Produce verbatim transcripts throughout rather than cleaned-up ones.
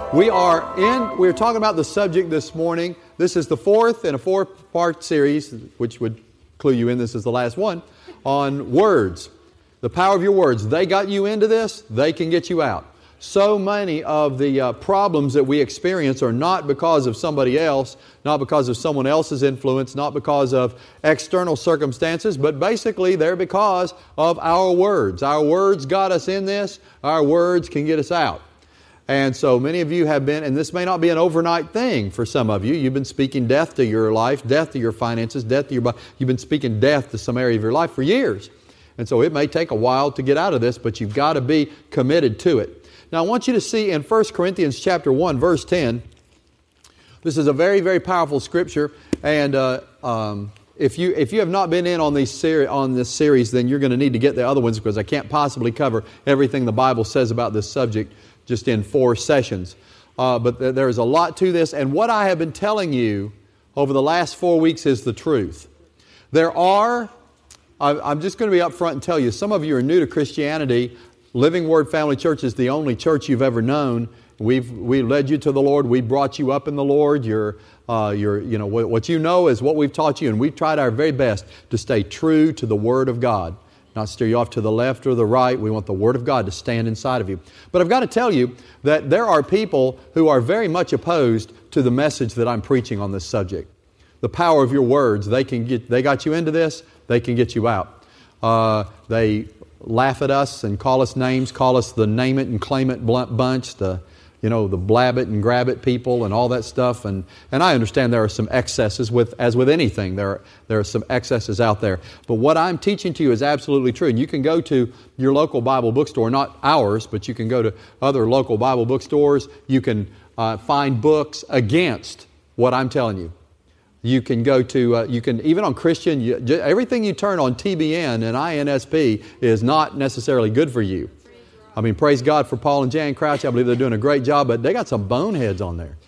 We are in, we're talking about the subject this morning. This is the fourth in a four-part series, which would clue you in this is the last one, on words. The power of your words. They got you into this, they can get you out. So many of the uh, problems that we experience are not because of somebody else, not because of someone else's influence, not because of external circumstances, but basically they're because of our words. Our words got us in this, our words can get us out. And so many of you have been, and this may not be an overnight thing for some of you, you've been speaking death to your life, death to your finances, death to your body. You've been speaking death to some area of your life for years. And so it may take a while to get out of this, but you've got to be committed to it. Now I want you to see in First Corinthians chapter one, verse ten, this is a very, very powerful scripture, and uh, um, if you if you have not been in on these seri- on this series, then you're going to need to get the other ones because I can't possibly cover everything the Bible says about this subject just in four sessions. Uh, but th- there is a lot to this, and what I have been telling you over the last four weeks is the truth. There are, I, I'm just going to be up front and tell you, some of you are new to Christianity. Living Word Family Church is the only church you've ever known. We've we led you to the Lord. We brought you up in the Lord. You're, uh, you're, you know, what, what you know is what we've taught you, and we've tried our very best to stay true to the Word of God. Not steer you off to the left or the right. We want the Word of God to stand inside of you. But I've got to tell you that there are people who are very much opposed to the message that I'm preaching on this subject. The power of your words. They can get. They got you into this. They can get you out. Uh, they laugh at us and call us names. Call us the name it and claim it bunch. The you know the blab it and grab it people and all that stuff. And and I understand there are some excesses with as with anything. There are, there are some excesses out there. But what I'm teaching to you is absolutely true. And you can go to your local Bible bookstore, not ours, but you can go to other local Bible bookstores. You can uh, find books against what I'm telling you. You can go to, uh, you can, even on Christian, you, everything you turn on T B N and I N S P is not necessarily good for you. I mean, praise God for Paul and Jan Crouch. I believe they're doing a great job, but they got some boneheads on there.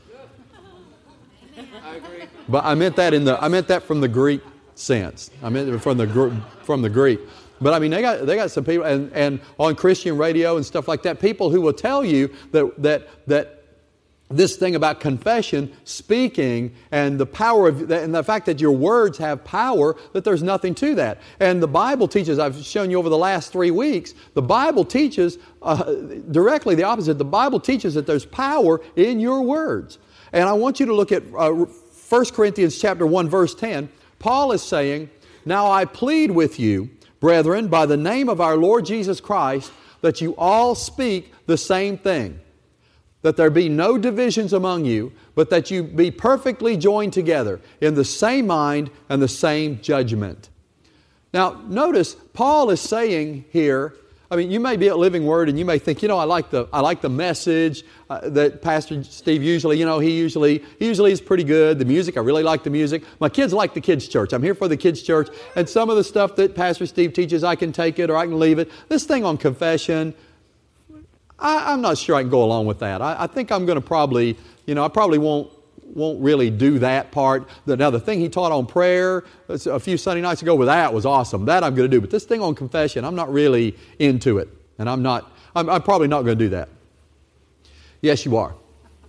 I agree. But I meant that in the, I meant that from the Greek sense. I meant it from the from the Greek. But I mean, they got they got some people, and, and on Christian radio and stuff like that, people who will tell you that that that. This thing about confession, speaking, and the power of, and the fact that your words have power, that there's nothing to that. And the Bible teaches, I've shown you over the last three weeks, the Bible teaches uh, directly the opposite. The Bible teaches that there's power in your words. And I want you to look at uh, First Corinthians chapter one, verse ten. Paul is saying, "Now I plead with you, brethren, by the name of our Lord Jesus Christ, that you all speak the same thing. That there be no divisions among you, but that you be perfectly joined together in the same mind and the same judgment." Now, notice Paul is saying here, I mean, you may be at Living Word and you may think, you know, I like the I like the message uh, that Pastor Steve usually, you know, he usually he usually is pretty good. The music, I really like the music. My kids like the kids' church. I'm here for the kids' church. And some of the stuff that Pastor Steve teaches, I can take it or I can leave it. This thing on confession, I, I'm not sure I can go along with that. I, I think I'm going to probably, you know, I probably won't won't really do that part. Now, the thing he taught on prayer a few Sunday nights ago, well, that was awesome. That I'm going to do. But this thing on confession, I'm not really into it. And I'm not, I'm, I'm probably not going to do that. Yes, you are.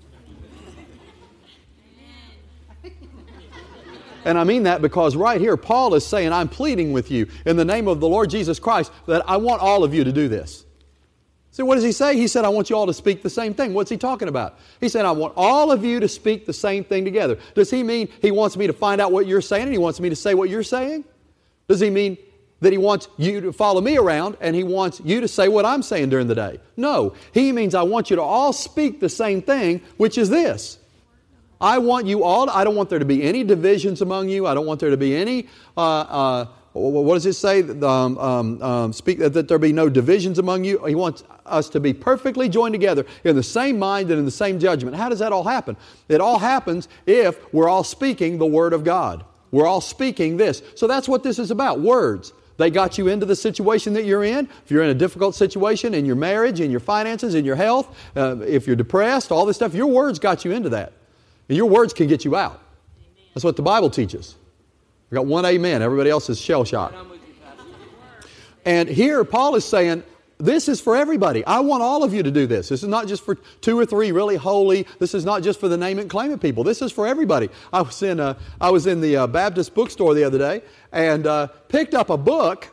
And I mean that because right here, Paul is saying, I'm pleading with you in the name of the Lord Jesus Christ that I want all of you to do this. So what does he say? He said, I want you all to speak the same thing. What's he talking about? He said, I want all of you to speak the same thing together. Does he mean he wants me to find out what you're saying and he wants me to say what you're saying? Does he mean that he wants you to follow me around and he wants you to say what I'm saying during the day? No. He means I want you to all speak the same thing, which is this. I want you all, I don't want there to be any divisions among you. I don't want there to be any... Uh, uh, What does it say? Um, um, um, speak that, that there be no divisions among you. He wants us to be perfectly joined together in the same mind and in the same judgment. How does that all happen? It all happens if we're all speaking the Word of God. We're all speaking this. So that's what this is about, words. They got you into the situation that you're in. If you're in a difficult situation in your marriage, in your finances, in your health, uh, if you're depressed, all this stuff, your words got you into that. And your words can get you out. That's what the Bible teaches. I got one amen. Everybody else is shell-shocked. And here Paul is saying, this is for everybody. I want all of you to do this. This is not just for two or three really holy. This is not just for the name it and claim it people. This is for everybody. I was in a, I was in the uh, Baptist bookstore the other day and uh, picked up a book.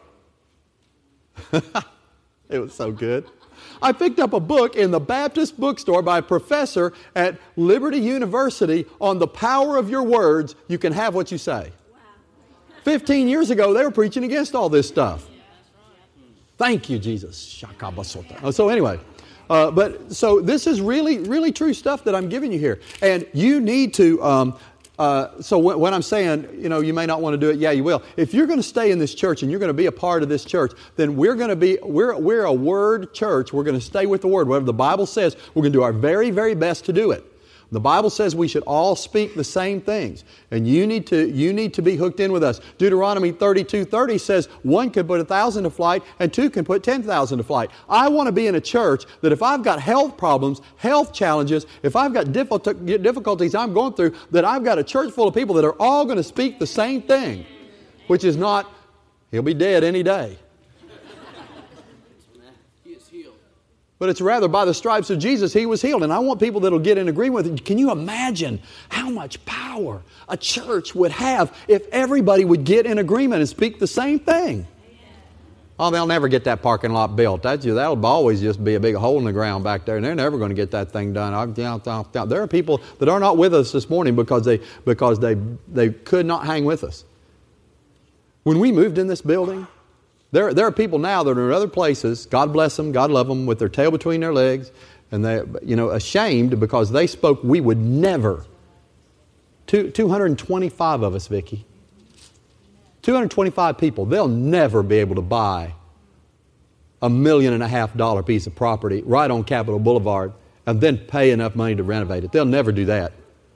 It was so good. I picked up a book in the Baptist bookstore by a professor at Liberty University on the power of your words. You can have what you say. Fifteen years ago, they were preaching against all this stuff. Thank you, Jesus. So anyway, uh, but so this is really, really true stuff that I'm giving you here. And you need to... Um, Uh, so when, when I'm saying, you know, you may not want to do it, yeah, you will. If you're going to stay in this church and you're going to be a part of this church, then we're going to be, we're, we're a Word church. We're going to stay with the Word. Whatever the Bible says, we're going to do our very, very best to do it. The Bible says we should all speak the same things. And you need to, you need to be hooked in with us. Deuteronomy thirty-two thirty says one can put a thousand to flight and two can put ten thousand to flight. I want to be in a church that if I've got health problems, health challenges, if I've got difficulties I'm going through, that I've got a church full of people that are all going to speak the same thing, which is not, he'll be dead any day. But it's rather by the stripes of Jesus he was healed. And I want people that will get in agreement with it. Can you imagine how much power a church would have if everybody would get in agreement and speak the same thing? Oh, they'll never get that parking lot built. That's, that'll always just be a big hole in the ground back there, and they're never going to get that thing done. There are people that are not with us this morning because they because they they could not hang with us. When we moved in this building, There, there are people now that are in other places, God bless them, God love them, with their tail between their legs, and they, you know, ashamed because they spoke, we would never. Two, two hundred twenty-five of us, Vicki. two hundred twenty-five people, they'll never be able to buy a million and a half dollar piece of property right on Capitol Boulevard and then pay enough money to renovate it. They'll never do that.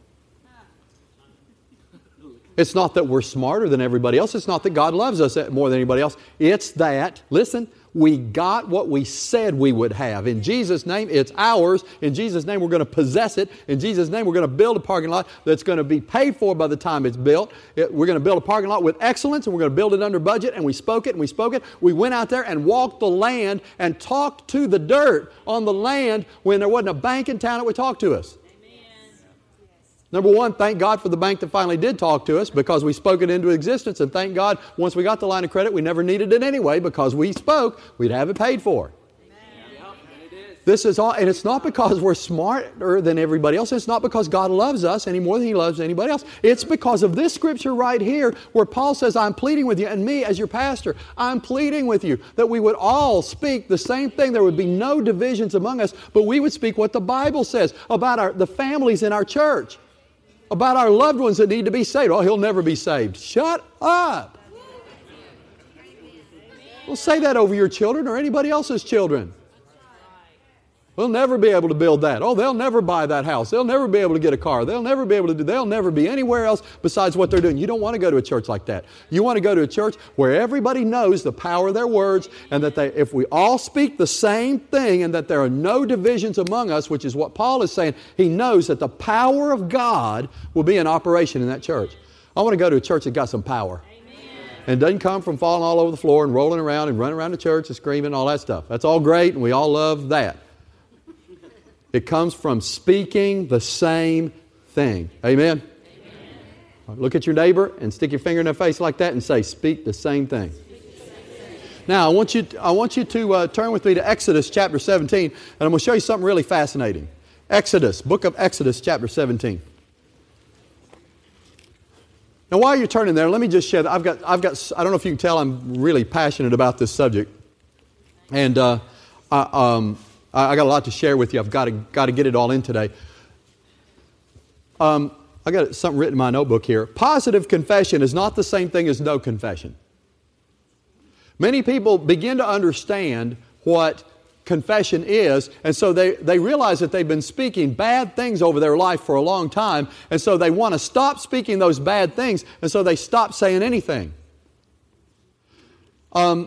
It's not that we're smarter than everybody else. It's not that God loves us more than anybody else. It's that, listen, we got what we said we would have. In Jesus' name, it's ours. In Jesus' name, we're going to possess it. In Jesus' name, we're going to build a parking lot that's going to be paid for by the time it's built. It, we're going to build a parking lot with excellence, and we're going to build it under budget, and we spoke it, and we spoke it. We went out there and walked the land and talked to the dirt on the land when there wasn't a bank in town that would talk to us. Number one, thank God for the bank that finally did talk to us because we spoke it into existence. And thank God, once we got the line of credit, we never needed it anyway because we spoke, we'd have it paid for. Amen. This is all, and it's not because we're smarter than everybody else. It's not because God loves us any more than He loves anybody else. It's because of this scripture right here where Paul says, I'm pleading with you, and me as your pastor, I'm pleading with you that we would all speak the same thing. There would be no divisions among us, but we would speak what the Bible says about our, the families in our church. About our loved ones that need to be saved. Oh, he'll never be saved. Shut up. Well, say that over your children or anybody else's children. We'll never be able to build that. Oh, they'll never buy that house. They'll never be able to get a car. They'll never be able to do, they'll never be anywhere else besides what they're doing. You don't want to go to a church like that. You want to go to a church where everybody knows the power of their words and that they, if we all speak the same thing and that there are no divisions among us, which is what Paul is saying, he knows that the power of God will be in operation in that church. I want to go to a church that got some power. And doesn't come from falling all over the floor and rolling around and running around the church and screaming and all that stuff. That's all great and we all love that. It comes from speaking the same thing. Amen? Amen? Look at your neighbor and stick your finger in their face like that and say, speak the same thing. Now, I want you, I want you to uh, turn with me to Exodus chapter seventeen, and I'm going to show you something really fascinating. Exodus, book of Exodus chapter seventeen. Now, while you're turning there, let me just share that I've got, I've got, I don't know if you can tell I'm really passionate about this subject. And uh, I, um, I got a lot to share with you. I've got to, got to get it all in today. Um, I got something written in my notebook here. Positive confession is not the same thing as no confession. Many people begin to understand what confession is, and so they, they realize that they've been speaking bad things over their life for a long time, and so they want to stop speaking those bad things, and so they stop saying anything. Um,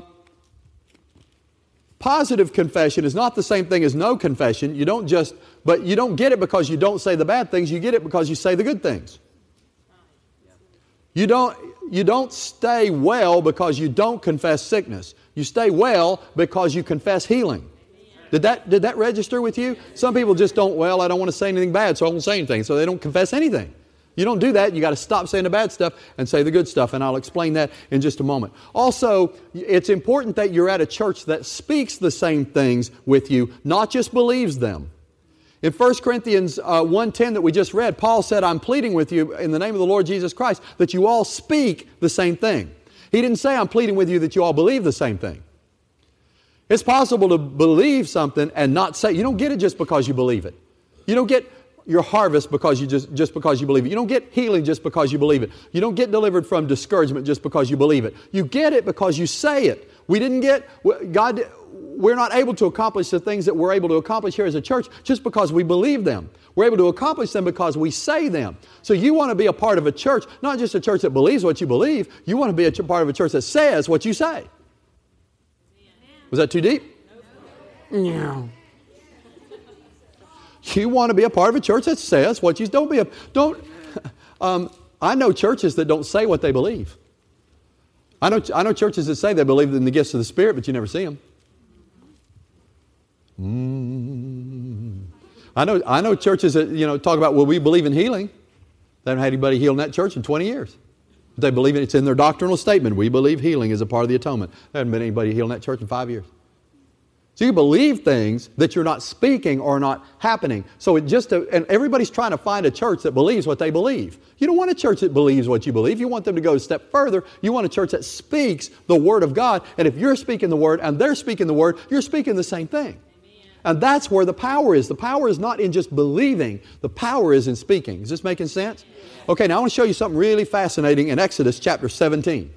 positive confession is not the same thing as no confession. You don't just, but you don't get it because you don't say the bad things. You get it because you say the good things. You don't, you don't stay well because you don't confess sickness. You stay well because you confess healing. Did that, did that register with you? Some people just don't, well, I don't want to say anything bad, so I won't say anything. So they don't confess anything. You don't do that. You got to stop saying the bad stuff and say the good stuff, and I'll explain that in just a moment. Also, it's important that you're at a church that speaks the same things with you, not just believes them. In First Corinthians uh, one ten that we just read, Paul said, I'm pleading with you in the name of the Lord Jesus Christ that you all speak the same thing. He didn't say, I'm pleading with you that you all believe the same thing. It's possible to believe something and not say, you don't get it just because you believe it. You don't get your harvest because you just, just because you believe it. You don't get healing just because you believe it. You don't get delivered from discouragement just because you believe it. You get it because you say it. We didn't get, God, we're not able to accomplish the things that we're able to accomplish here as a church just because we believe them. We're able to accomplish them because we say them. So you want to be a part of a church, not just a church that believes what you believe. You want to be a part of a church that says what you say. Was that too deep? No. You want to be a part of a church that says what you don't be a don't. Um, I know churches that don't say what they believe. I know I know churches that say they believe in the gifts of the Spirit, but you never see them. Mm. I know I know churches that you know talk about well we believe in healing. They haven't had anybody healed in that church in twenty years. They believe it. It's in their doctrinal statement. We believe healing is a part of the atonement. There hasn't been anybody healed in that church in five years. So you believe things that you're not speaking or not happening. So it just, and everybody's trying to find a church that believes what they believe. You don't want a church that believes what you believe. You want them to go a step further. You want a church that speaks the Word of God. And if you're speaking the Word and they're speaking the Word, you're speaking the same thing. And that's where the power is. The power is not in just believing. The power is in speaking. Is this making sense? Okay, now I want to show you something really fascinating in Exodus chapter seventeen.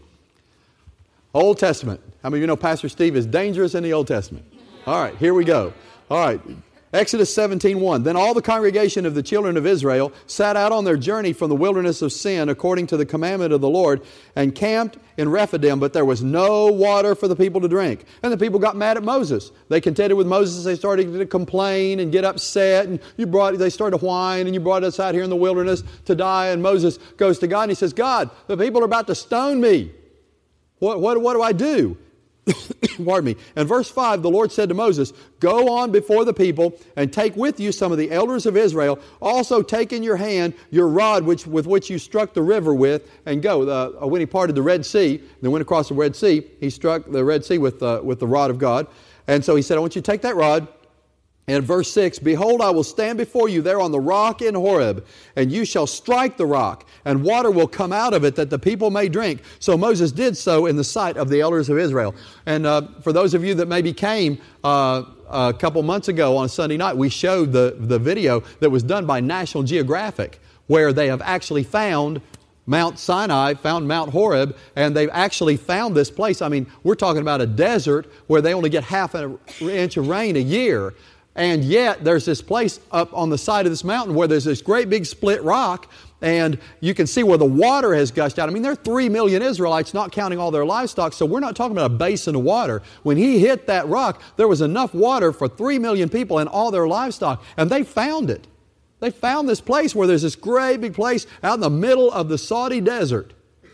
Old Testament. How many of you know Pastor Steve is dangerous in the Old Testament? All right, here we go. All right, Exodus seventeen one. Then all the congregation of the children of Israel sat out on their journey from the wilderness of Sin according to the commandment of the Lord and camped in Rephidim, but there was no water for the people to drink. And the people got mad at Moses. They contended with Moses. They started to complain and get upset. And you brought, they started to whine, and you brought us out here in the wilderness to die. And Moses goes to God and he says, God, the people are about to stone me. What, what, what do I do? Pardon me. In verse five, the Lord said to Moses, go on before the people and take with you some of the elders of Israel. Also take in your hand your rod which, with which you struck the river with and go. Uh, when he parted the Red Sea, then went across the Red Sea, he struck the Red Sea with, uh, with the rod of God. And so he said, I want you to take that rod. And verse six, behold, I will stand before you there on the rock in Horeb, and you shall strike the rock, and water will come out of it that the people may drink. So Moses did so in the sight of the elders of Israel. And uh, for those of you that maybe came uh, a couple months ago on Sunday night, we showed the, the video that was done by National Geographic, where they have actually found Mount Sinai, found Mount Horeb, and they've actually found this place. I mean, we're talking about a desert where they only get half an inch of rain a year. And yet there's this place up on the side of this mountain where there's this great big split rock, and you can see where the water has gushed out. I mean, there are three million Israelites, not counting all their livestock, so we're not talking about a basin of water. When he hit that rock, there was enough water for three million people and all their livestock, and they found it. They found this place where there's this great big place out in the middle of the Saudi desert,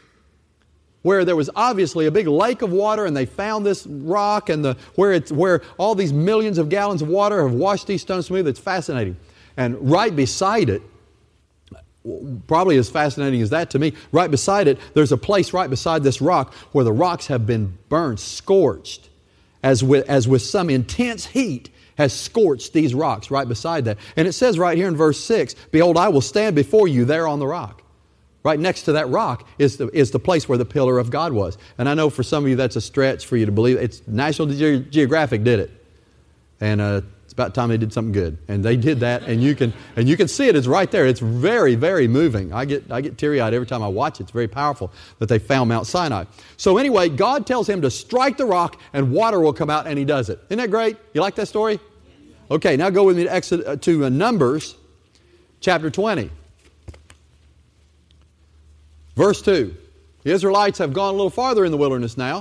where there was obviously a big lake of water, and they found this rock and the where it's where all these millions of gallons of water have washed these stones smooth. It's fascinating. And right beside it, probably as fascinating as that to me, right beside it, there's a place right beside this rock where the rocks have been burned, scorched, as with, as with some intense heat has scorched these rocks right beside that. And it says right here in verse six, behold, I will stand before you there on the rock. Right next to that rock is the, is the place where the pillar of God was. And I know for some of you that's a stretch for you to believe. It's National Ge- Geographic did it. And uh, it's about time they did something good. And they did that, and you can and you can see it. It's right there. It's very, very moving. I get I get teary-eyed every time I watch it. It's very powerful that they found Mount Sinai. So anyway, God tells him to strike the rock, and water will come out, and he does it. Isn't that great? You like that story? Okay, now go with me to, Exodus, to uh, Numbers chapter twenty. Verse two. The Israelites have gone a little farther in the wilderness now.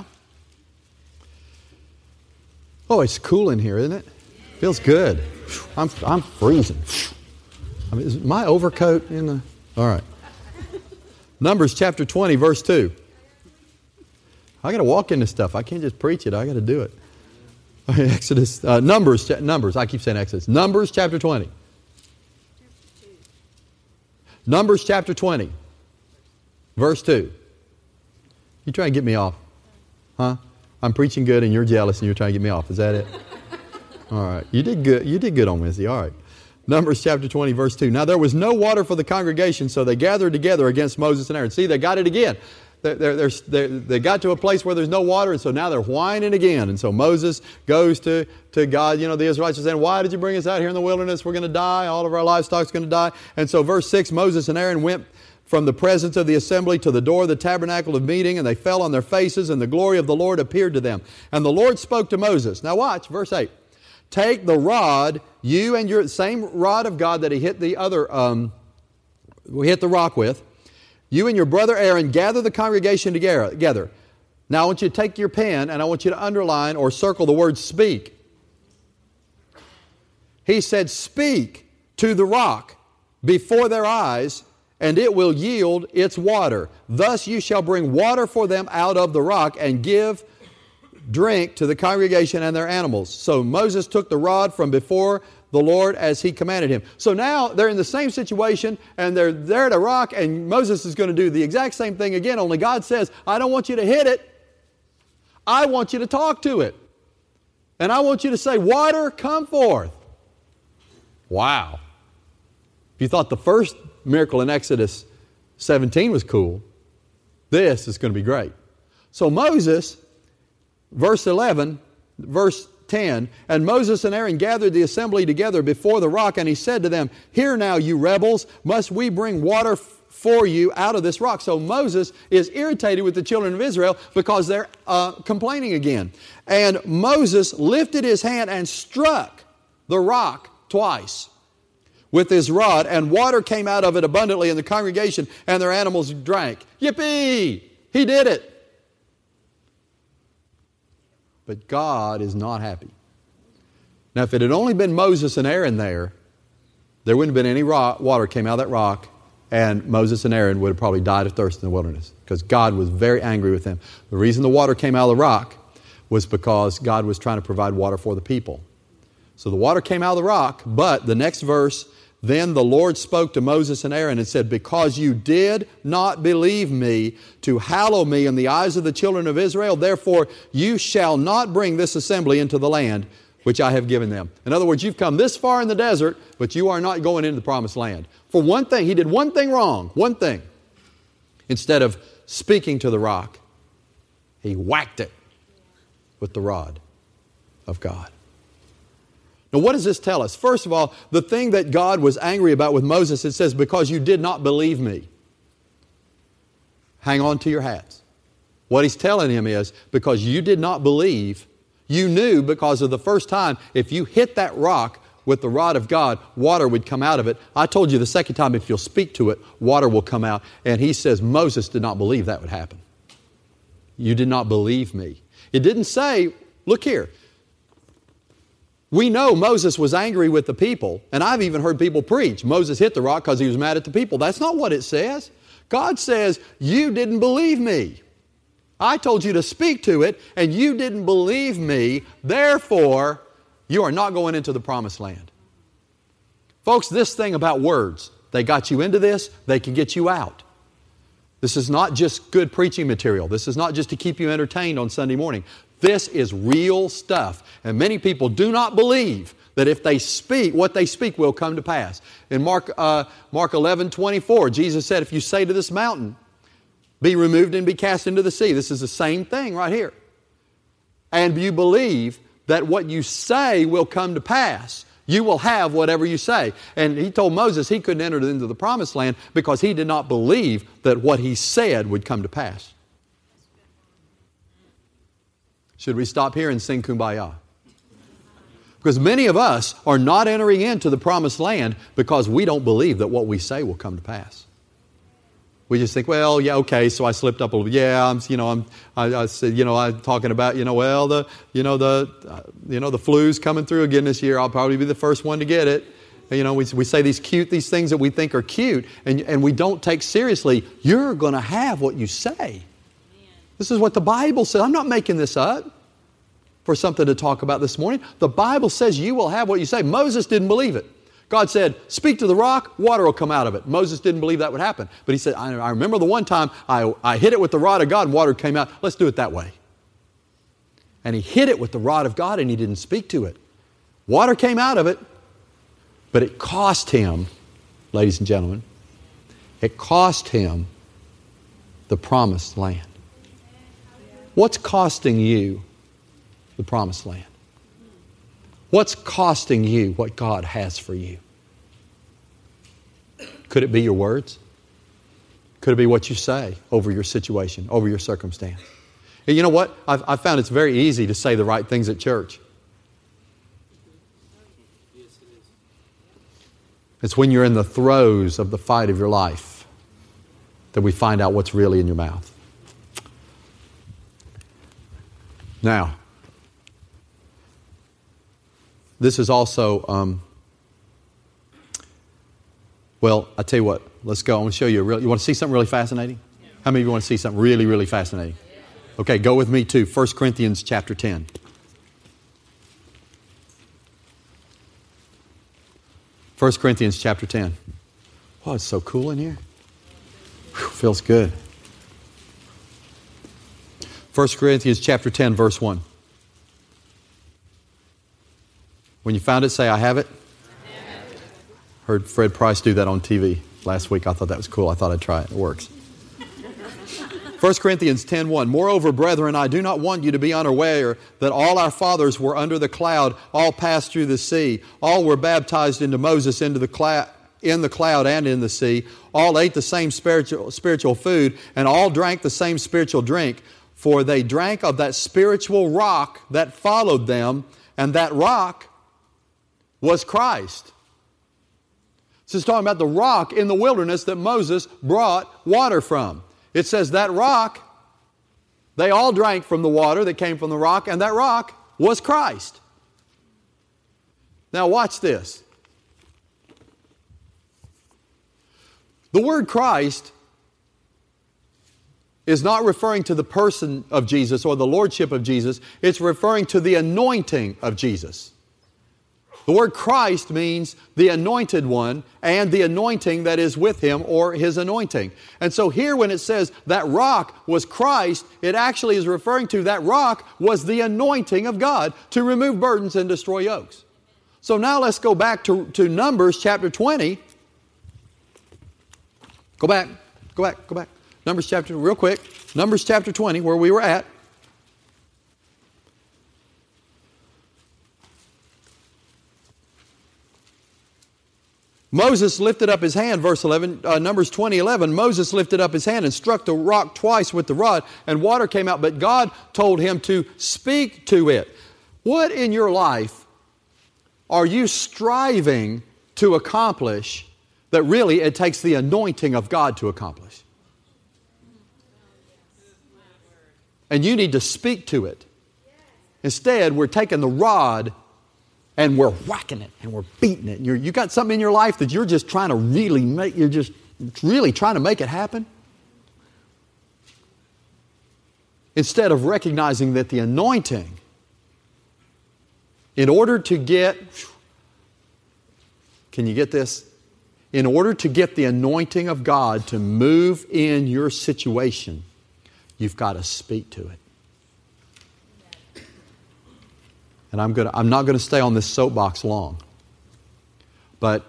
Oh, it's cool in here, isn't it? Feels good. I'm, I'm freezing. I mean, is my overcoat in the... All right. Numbers chapter twenty, verse two. I got to walk in this stuff. I can't just preach it. I got to do it. Exodus, uh, Numbers, Numbers. I keep saying Exodus. Numbers chapter twenty. Numbers chapter twenty, verse two. You trying to get me off? Huh? I'm preaching good and you're jealous and you're trying to get me off. Is that it? All right. You did good. You did good on Wednesday. All right. Numbers chapter twenty, verse two. Now there was no water for the congregation, so they gathered together against Moses and Aaron. See, they got it again. They're, they're, they're, they got to a place where there's no water, and so now they're whining again. And so Moses goes to, to God. You know, the Israelites are saying, why did you bring us out here in the wilderness? We're going to die. All of our livestock's going to die. And so verse six, Moses and Aaron went from the presence of the assembly to the door of the tabernacle of meeting, and they fell on their faces, and the glory of the Lord appeared to them. And the Lord spoke to Moses. Now watch, verse eight. Take the rod, you and your same rod of God that he hit the other, um, we hit the rock with. You and your brother Aaron gather the congregation together. Now I want you to take your pen and I want you to underline or circle the word speak. He said, speak to the rock before their eyes, and it will yield its water. Thus you shall bring water for them out of the rock and give drink to the congregation and their animals. So Moses took the rod from before the Lord as he commanded him. So now they're in the same situation and they're there at a rock, and Moses is going to do the exact same thing again, only God says, I don't want you to hit it. I want you to talk to it. And I want you to say, water, come forth. Wow. If you thought the first miracle in Exodus seventeen was cool, this is going to be great. So Moses, verse eleven, verse ten, and Moses and Aaron gathered the assembly together before the rock, and he said to them, hear now, you rebels, must we bring water f- for you out of this rock? So Moses is irritated with the children of Israel because they're uh, complaining again. And Moses lifted his hand and struck the rock twice with his rod, and water came out of it abundantly, and the congregation and their animals drank. Yippee! He did it. But God is not happy. Now, if it had only been Moses and Aaron there, there wouldn't have been any rock, water came out of that rock, and Moses and Aaron would have probably died of thirst in the wilderness because God was very angry with them. The reason the water came out of the rock was because God was trying to provide water for the people. So the water came out of the rock, but the next verse, then the Lord spoke to Moses and Aaron and said, because you did not believe me to hallow me in the eyes of the children of Israel, therefore you shall not bring this assembly into the land which I have given them. In other words, you've come this far in the desert, but you are not going into the promised land. For one thing, he did one thing wrong, one thing. Instead of speaking to the rock, he whacked it with the rod of God. Now, what does this tell us? First of all, the thing that God was angry about with Moses, it says, because you did not believe me. Hang on to your hats. What he's telling him is, because you did not believe, you knew because of the first time, if you hit that rock with the rod of God, water would come out of it. I told you the second time, if you'll speak to it, water will come out. And he says, Moses did not believe that would happen. You did not believe me. It didn't say, look here. We know Moses was angry with the people, and I've even heard people preach, Moses hit the rock because he was mad at the people. That's not what it says. God says, you didn't believe me. I told you to speak to it, and you didn't believe me. Therefore, you are not going into the promised land. Folks, this thing about words, they got you into this, they can get you out. This is not just good preaching material. This is not just to keep you entertained on Sunday morning. This is real stuff. And many people do not believe that if they speak, what they speak will come to pass. In Mark, uh, Mark eleven twenty-four, Jesus said, if you say to this mountain, be removed and be cast into the sea. This is the same thing right here. And you believe that what you say will come to pass, you will have whatever you say. And he told Moses he couldn't enter into the promised land because he did not believe that what he said would come to pass. Should we stop here and sing Kumbaya? Because many of us are not entering into the promised land because we don't believe that what we say will come to pass. We just think, well, yeah, okay, so I slipped up a little bit. Yeah, I'm, you know, I'm, I, I said, you know, I'm talking about, you know, well, the, you know, the, uh, you know, the flu's coming through again this year. I'll probably be the first one to get it. You know, we, we say these cute, these things that we think are cute, and, and we don't take seriously. You're going to have what you say. This is what the Bible says. I'm not making this up for something to talk about this morning. The Bible says you will have what you say. Moses didn't believe it. God said, speak to the rock, water will come out of it. Moses didn't believe that would happen. But he said, I, I remember the one time I, I hit it with the rod of God and water came out. Let's do it that way. And he hit it with the rod of God and he didn't speak to it. Water came out of it, but it cost him, ladies and gentlemen, it cost him the promised land. What's costing you the promised land? What's costing you what God has for you? Could it be your words? Could it be what you say over your situation, over your circumstance? And you know what? I've, I've found it's very easy to say the right things at church. It's when you're in the throes of the fight of your life that we find out what's really in your mouth. Now, this is also, um, well, I tell you what, let's go. I want to show you a real, you want to see something really fascinating? How many of you want to see something really, really fascinating? Okay, go with me to First Corinthians chapter ten. First Corinthians chapter ten. Oh, it's so cool in here. Whew, feels good. First Corinthians chapter ten, verse one. When you found it, say, I have it. I have it. Heard Fred Price do that on T V last week. I thought that was cool. I thought I'd try it. It works. First Corinthians ten one. Moreover, brethren, I do not want you to be unaware that all our fathers were under the cloud, all passed through the sea, all were baptized into Moses into the cloud, in the cloud and in the sea, all ate the same spiritual, spiritual food, and all drank the same spiritual drink, for they drank of that spiritual rock that followed them, and that rock was Christ. This is talking about the rock in the wilderness that Moses brought water from. It says that rock, they all drank from the water that came from the rock, and that rock was Christ. Now watch this. The word Christ is not referring to the person of Jesus or the lordship of Jesus. It's referring to the anointing of Jesus. The word Christ means the anointed one and the anointing that is with him or his anointing. And so here when it says that rock was Christ, it actually is referring to that rock was the anointing of God to remove burdens and destroy yokes. So now let's go back to, to Numbers chapter twenty. Go back, go back, go back. Numbers chapter, real quick. Numbers chapter twenty, where we were at. Moses lifted up his hand, verse eleven, uh, Numbers twenty eleven. Moses lifted up his hand and struck the rock twice with the rod, and water came out. But God told him to speak to it. What in your life are you striving to accomplish that really it takes the anointing of God to accomplish? And you need to speak to it. Instead, we're taking the rod and we're whacking it and we're beating it. And you're, you got something in your life that you're just trying to really make, you're just really trying to make it happen. Instead of recognizing that the anointing, in order to get, can you get this? In order to get the anointing of God to move in your situation, you've got to speak to it. And I'm going to, I'm not going to stay on this soapbox long. But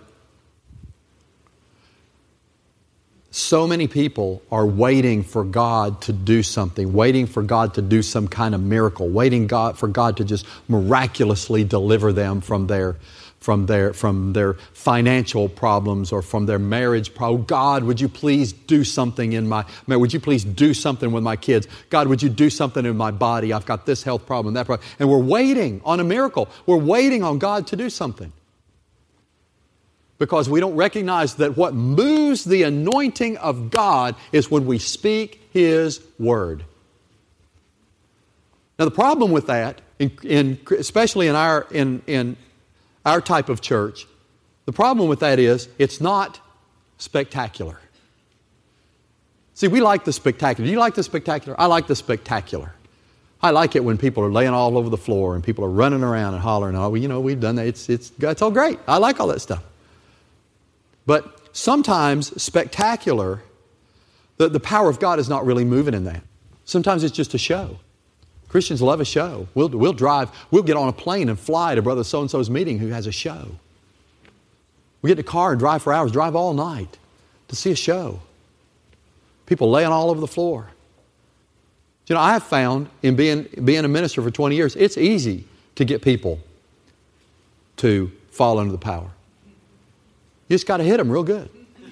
so many people are waiting for God to do something, waiting for God to do some kind of miracle, waiting God for God to just miraculously deliver them from their from their from their financial problems or from their marriage problem. God, would you please do something in my would you please do something with my kids? God, would you do something in my body? I've got this health problem, that problem. And we're waiting on a miracle. We're waiting on God to do something. Because we don't recognize that what moves the anointing of God is when we speak His Word. Now the problem with that, in, in, especially in our in, in our type of church, The problem with that is it's not spectacular. See, we like the spectacular. Do you like the spectacular? I like the spectacular. I like it when people are laying all over the floor and people are running around and hollering. Oh, well, you know, we've done that. It's, it's, it's all great. I like all that stuff. But sometimes spectacular, the, the power of God is not really moving in that. Sometimes it's just a show. Christians love a show. We'll, we'll drive, we'll get on a plane and fly to Brother So-and-so's meeting who has a show. We get in a car and drive for hours, drive all night to see a show. People laying all over the floor. You know, I have found in being, being a minister for twenty years, it's easy to get people to fall under the power. You just got to hit them real good.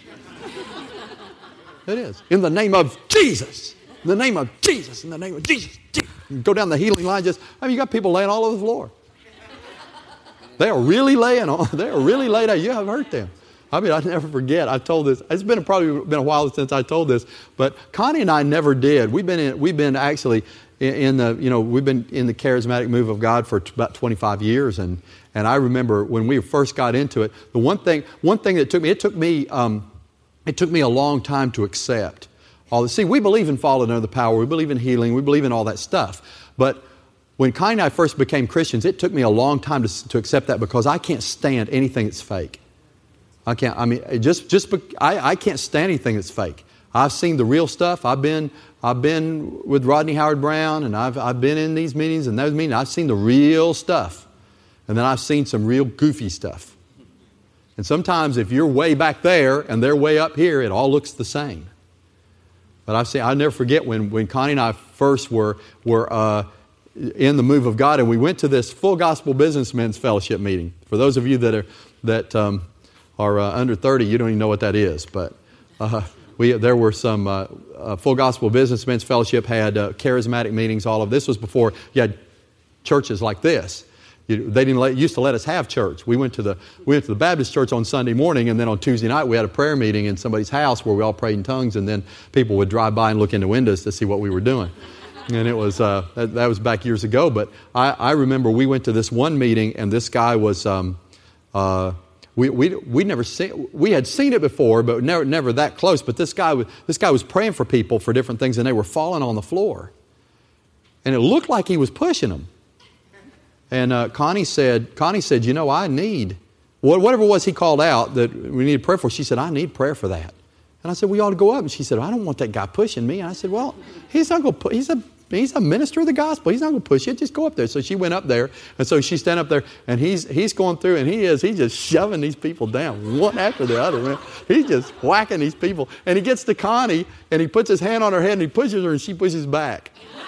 It is. In the name of Jesus. In the name of Jesus. In the name of Jesus. Jesus. Go down the healing line. Just, I mean, you got people laying all over the floor. They are really laying on. They are really laid out. You have hurt them. I mean, I never forget. I told this. It's been probably been a while since I told this, but Connie and I never did. We've been in, we've been actually in, in the you know we've been in the charismatic move of God for t- about twenty-five years, and and I remember when we first got into it. The one thing one thing that took me it took me um, it took me a long time to accept all this. See, we believe in falling under the power. We believe in healing. We believe in all that stuff. But when Connie and I first became Christians, it took me a long time to, to accept that because I can't stand anything that's fake. I can't, I mean, just, just, I, I can't stand anything that's fake. I've seen the real stuff. I've been, I've been with Rodney Howard-Browne, and I've, I've been in these meetings and those meetings. I've seen the real stuff. And then I've seen some real goofy stuff. And sometimes if you're way back there and they're way up here, it all looks the same. But I've seen, I'll never forget when, when Connie and I first were, were, uh, in the move of God, and we went to this Full Gospel Businessmen's Fellowship meeting. For those of you that are, that, um, are uh, under thirty, you don't even know what that is. But uh, we there were some uh, uh, Full Gospel Businessmen's Fellowship had uh, charismatic meetings. All of this was before you had churches like this. You, they didn't let, used to let us have church. We went to the we went to the Baptist church on Sunday morning, and then on Tuesday night we had a prayer meeting in somebody's house where we all prayed in tongues, and then people would drive by and look in the windows to see what we were doing. And it was uh, that, that was back years ago. But I, I remember we went to this one meeting, and this guy was. Um, uh, We we we never seen we had seen it before, but never never that close. But this guy was this guy was praying for people for different things, and they were falling on the floor, and it looked like he was pushing them. And uh, Connie said, Connie said, you know, I need whatever it was he called out that we needed prayer for. She said, I need prayer for that. And I said, we ought to go up. And she said, I don't want that guy pushing me. And I said, well, he's not going to put. He's a He's a minister of the gospel. He's not going to push it. Just go up there. So she went up there, and so she's standing up there, and he's he's going through, and he is he's just shoving these people down one after the other. Man. He's just whacking these people, and he gets to Connie, and he puts his hand on her head, and he pushes her, and she pushes back,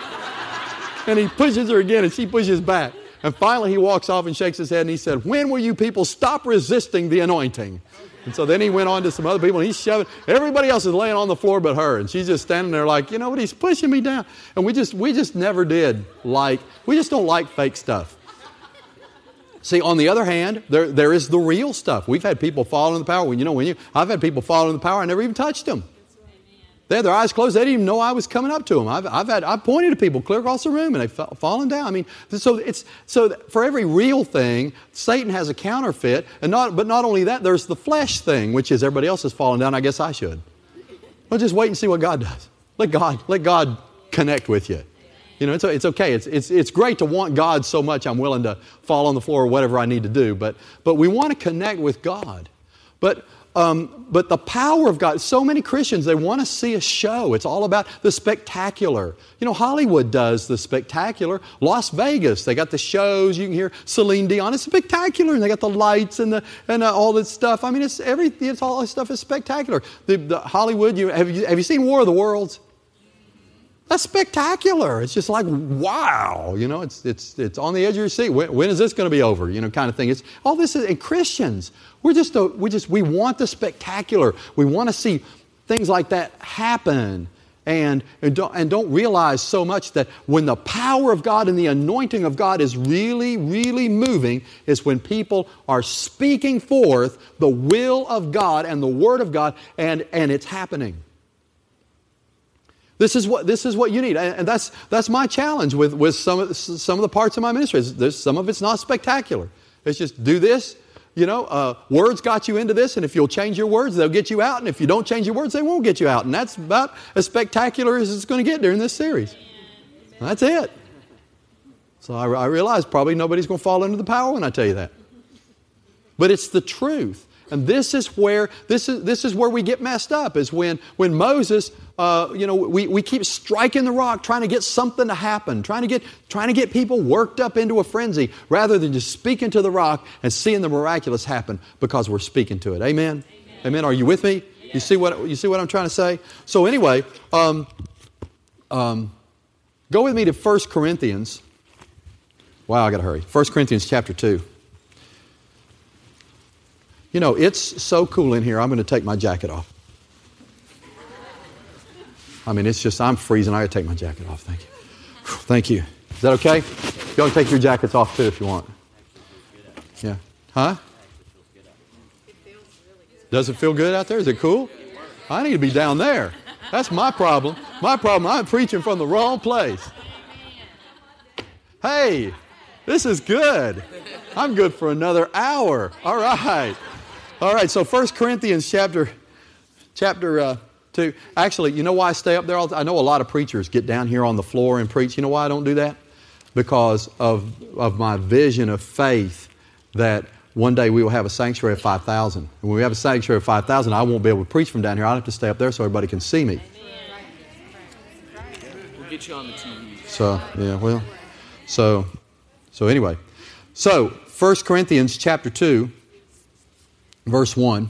and he pushes her again, and she pushes back, and finally he walks off and shakes his head, and he said, "When will you people stop resisting the anointing?" And so then he went on to some other people, and he's shoving. Everybody else is laying on the floor but her. And she's just standing there like, you know what, he's pushing me down. And we just we just never did like, we just don't like fake stuff. See, on the other hand, there there is the real stuff. We've had people fall in the power. When you know, when you, I've had people fall in the power, I never even touched them. They had their eyes closed. They didn't even know I was coming up to them. I've, I've had, I've pointed to people clear across the room, and they've fallen down. I mean, so it's, so for every real thing, Satan has a counterfeit. And not, but not only that, there's the flesh thing, which is everybody else is falling down. I guess I should. Well, just wait and see what God does. Let God, let God connect with you. You know, it's, it's okay. It's, it's, it's great to want God so much I'm willing to fall on the floor or whatever I need to do. But, but we want to connect with God. But, Um, but the power of God, so many Christians, they want to see a show. It's all about the spectacular. You know, Hollywood does the spectacular. Las Vegas, they got the shows. You can hear Celine Dion. It's spectacular. And they got the lights and the and uh, all this stuff. I mean, it's every it's all this stuff is spectacular. The, the Hollywood, you have you have you seen War of the Worlds? That's spectacular. It's just like, wow. You know, it's it's it's on the edge of your seat. When, when is this going to be over? You know, kind of thing. It's all this is, and Christians, we're just a, we just we want the spectacular. We want to see things like that happen, and and don't, and don't realize so much that when the power of God and the anointing of God is really, really moving, is when people are speaking forth the will of God and the Word of God, and and it's happening. This is what this is what you need, and that's that's my challenge with, with some of some of the parts of my ministry. There's some of it's not spectacular. It's just do this, You know, uh, words got you into this, and if you'll change your words, they'll get you out. And if you don't change your words, they won't get you out. And that's about as spectacular as it's going to get during this series. That's it. So I, I realize probably nobody's going to fall under the power when I tell you that. But it's the truth. And this is where this is this is where we get messed up, is when when Moses, uh, you know, we, we keep striking the rock, trying to get something to happen, trying to get trying to get people worked up into a frenzy, rather than just speaking to the rock and seeing the miraculous happen because we're speaking to it. Amen. Amen. Amen. Are you with me? Yeah. You see what you see what I'm trying to say? So anyway, um, um, go with me to First Corinthians. Wow, I got to hurry. First Corinthians chapter two. You know, it's so cool in here, I'm going to take my jacket off. I mean, it's just, I'm freezing. I got to take my jacket off. Thank you. Thank you. Is that okay? You can take your jackets off too if you want. Yeah. Huh? Does it feel good out there? Is it cool? I need to be down there. That's my problem. My problem, I'm preaching from the wrong place. Hey, this is good. I'm good for another hour. All right. All right, so First Corinthians chapter chapter uh, two. Actually, you know why I stay up there all the time? I know a lot of preachers get down here on the floor and preach. You know why I don't do that? Because of, of my vision of faith that one day we will have a sanctuary of five thousand. And when we have a sanctuary of five thousand, I won't be able to preach from down here. I'll have to stay up there so everybody can see me. We'll get you on the T V. So, yeah, well, so, so anyway. So, First Corinthians chapter two. Verse one.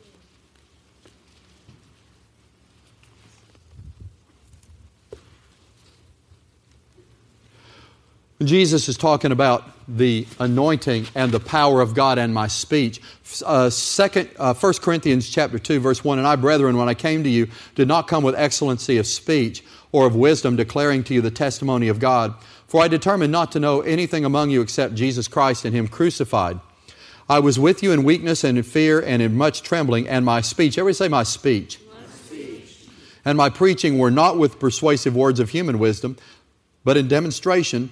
Jesus is talking about the anointing and the power of God and my speech. Uh, second, uh, First Corinthians chapter two, verse one. And I, brethren, when I came to you, did not come with excellency of speech or of wisdom, declaring to you the testimony of God. For I determined not to know anything among you except Jesus Christ and Him crucified. I was with you in weakness and in fear and in much trembling, and my speech, everybody say my speech, my speech, and my preaching were not with persuasive words of human wisdom, but in demonstration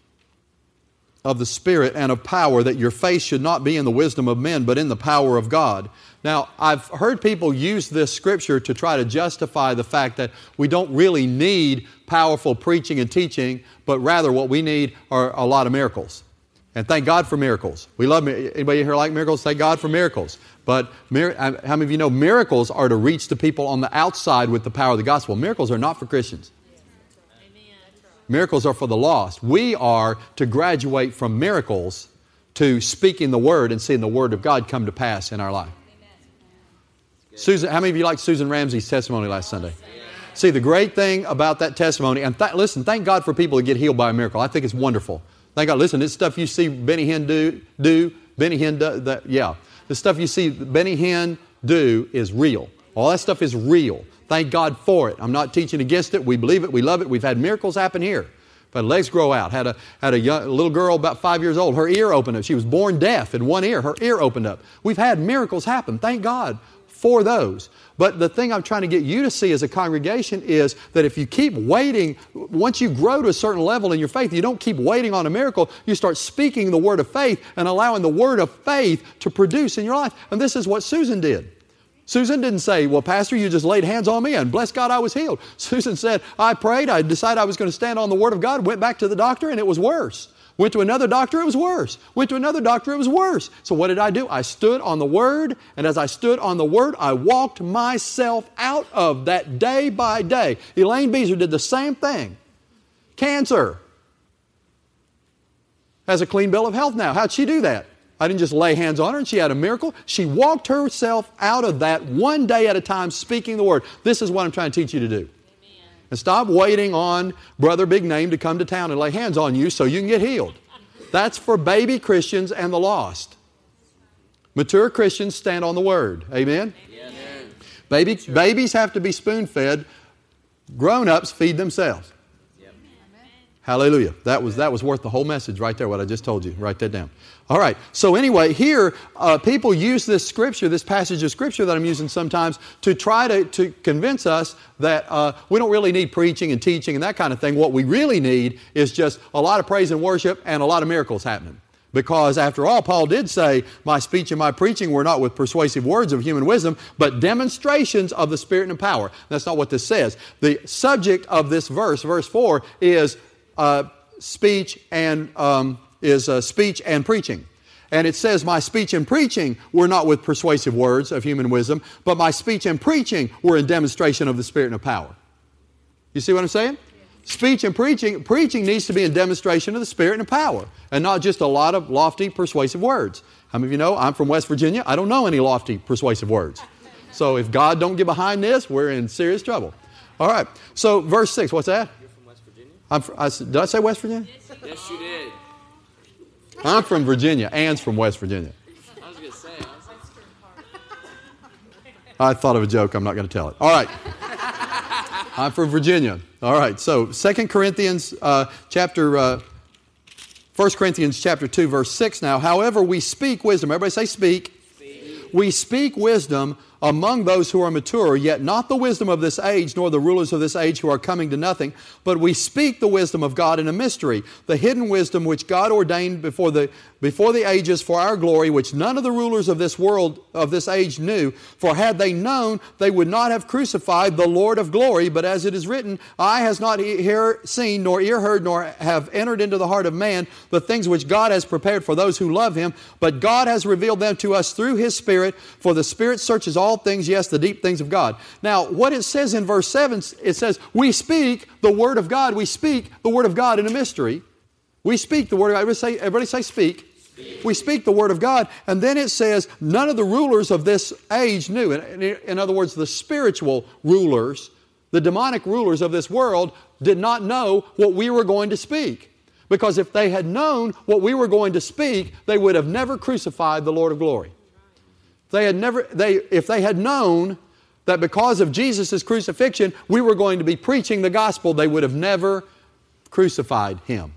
of the Spirit and of power, that your faith should not be in the wisdom of men, but in the power of God. Now, I've heard people use this scripture to try to justify the fact that we don't really need powerful preaching and teaching, but rather what we need are a lot of miracles. And thank God for miracles. We love, anybody here like miracles? Thank God for miracles. But how many of you know miracles are to reach the people on the outside with the power of the gospel? Miracles are not for Christians. Miracles are for the lost. We are to graduate from miracles to speaking the Word and seeing the Word of God come to pass in our life. Susan, how many of you liked Susan Ramsey's testimony last Sunday? See, the great thing about that testimony, and th- listen, thank God for people that get healed by a miracle. I think it's wonderful. Thank God. Listen, this stuff you see Benny Hinn do, do Benny Hinn do, that, yeah. The stuff you see Benny Hinn do is real. All that stuff is real. Thank God for it. I'm not teaching against it. We believe it. We love it. We've had miracles happen here. But legs grow out. Had a had a, young, a little girl about five years old. Her ear opened up. She was born deaf in one ear. Her ear opened up. We've had miracles happen. Thank God for those. But the thing I'm trying to get you to see as a congregation is that if you keep waiting, once you grow to a certain level in your faith, you don't keep waiting on a miracle. You start speaking the word of faith and allowing the word of faith to produce in your life. And this is what Susan did. Susan didn't say, well, Pastor, you just laid hands on me and bless God I was healed. Susan said, I prayed, I decided I was going to stand on the Word of God, went back to the doctor and it was worse. Went to another doctor, it was worse. Went to another doctor, it was worse. So what did I do? I stood on the Word, and as I stood on the Word, I walked myself out of that day by day. Elaine Beezer did the same thing. Cancer. Has a clean bill of health now. How'd she do that? I didn't just lay hands on her and she had a miracle. She walked herself out of that one day at a time speaking the Word. This is what I'm trying to teach you to do. Amen. And stop waiting on Brother Big Name to come to town and lay hands on you so you can get healed. That's for baby Christians and the lost. Mature Christians stand on the Word. Amen? Amen. Baby, babies have to be spoon-fed. Grown-ups feed themselves. Yep. Hallelujah. That was, that was worth the whole message right there, what I just told you. Write that down. All right. So anyway, here, uh, people use this scripture, this passage of scripture that I'm using sometimes to try to, to convince us that uh, we don't really need preaching and teaching and that kind of thing. What we really need is just a lot of praise and worship and a lot of miracles happening. Because after all, Paul did say, my speech and my preaching were not with persuasive words of human wisdom, but demonstrations of the Spirit and power. That's not what this says. The subject of this verse, verse four, is uh, speech and um, is uh, speech and preaching. And it says, my speech and preaching were not with persuasive words of human wisdom, but my speech and preaching were in demonstration of the Spirit and of power. You see what I'm saying? Speech and preaching, preaching needs to be in demonstration of the Spirit and of power, and not just a lot of lofty, persuasive words. How many of you know I'm from West Virginia? I don't know any lofty, persuasive words. So if God don't get behind this, we're in serious trouble. All right. So verse six, what's that? You're from West Virginia? I'm fr- I, did I say West Virginia? Yes, you did. I'm from Virginia. Ann's from West Virginia. I was going to say. I, was like... I thought of a joke. I'm not going to tell it. All right. I'm from Virginia. All right. So Second Corinthians uh, chapter, uh, First Corinthians chapter two, verse six now. However, we speak wisdom. Everybody say speak. Speak. We speak wisdom among those who are mature, yet not the wisdom of this age, nor the rulers of this age who are coming to nothing, but we speak the wisdom of God in a mystery, the hidden wisdom which God ordained before the before the ages for our glory, which none of the rulers of this world, of this age knew. For had they known, they would not have crucified the Lord of glory. But as it is written, eye has not ear seen, nor ear heard, nor have entered into the heart of man the things which God has prepared for those who love Him. But God has revealed them to us through His Spirit, for the Spirit searches all things, yes, the deep things of God. Now, what it says in verse seven, it says, we speak the Word of God. We speak the Word of God in a mystery. We speak the Word of God. Everybody say, everybody say speak. Speak. We speak the Word of God. And then it says, none of the rulers of this age knew. In, in other words, the spiritual rulers, the demonic rulers of this world did not know what we were going to speak. Because if they had known what we were going to speak, they would have never crucified the Lord of glory. They had never, they, if they had known that because of Jesus' crucifixion, we were going to be preaching the gospel, they would have never crucified Him.